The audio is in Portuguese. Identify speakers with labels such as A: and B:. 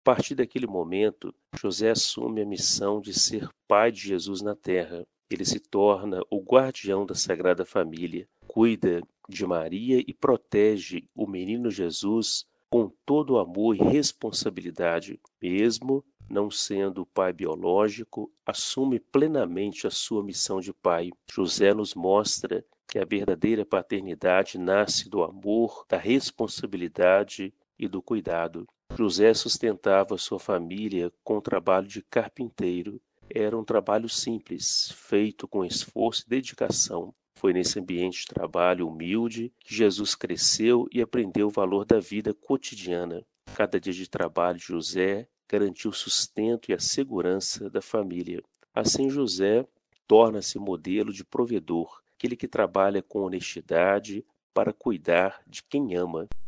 A: A partir daquele momento, José assume a missão de ser pai de Jesus na terra. Ele se torna o guardião da Sagrada Família, cuida de Maria e protege o menino Jesus com todo o amor e responsabilidade. Mesmo não sendo o pai biológico, assume plenamente a sua missão de pai. José nos mostra que a verdadeira paternidade nasce do amor, da responsabilidade e do cuidado. José sustentava sua família com o trabalho de carpinteiro. Era um trabalho simples, feito com esforço e dedicação. Foi nesse ambiente de trabalho humilde que Jesus cresceu e aprendeu o valor da vida cotidiana. Cada dia de trabalho de José garantiu o sustento e a segurança da família. Assim, José torna-se modelo de provedor, aquele que trabalha com honestidade para cuidar de quem ama.